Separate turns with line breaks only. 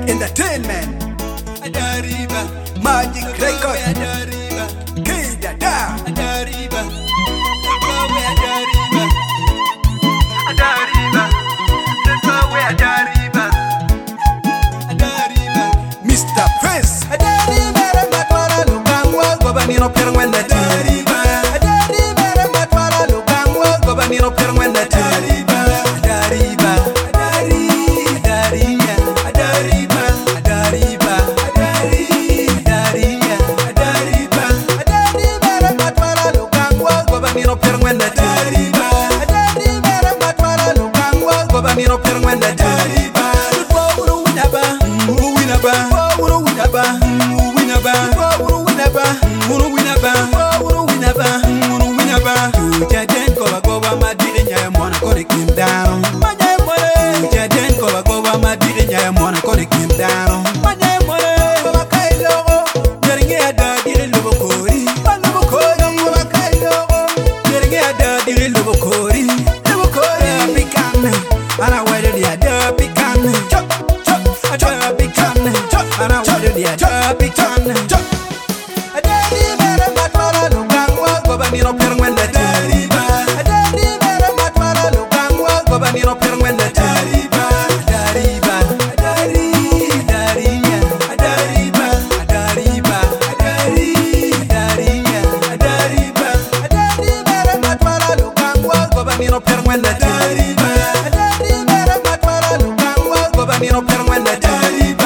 Entertainment Adariba Magic Record Adariba Kidada Adariba Adariba Adariba Adariba Adariba Mr. Prince Adariba Ramatwala Lukangwa Gobanino Perwenda Adariba Adariba Ramatwala Lukangwa Gobanino Perwenda Adariba Adariba Nino perwenda dariba uru winaba Jaden kola goba madire nya mona ko kim down manya mole Jaden kola goba madire nya mona ko kim down manya mole kola kai logo jeringe ada dire logo kori logo kori kola kai logo jeringe ada dire logo kori pikan ana wede dia da pikan chop chop ada pikan chop ana wede dia da pikan chop ada di mere matwala lugangwa goba nino perwenda dariba ada di mere matwala lugangwa goba nino perwenda dariba dariba darinya dariba dariba darinya dariba ada di mere matwala lugangwa goba nino perwenda dariba Nino perwenda dariba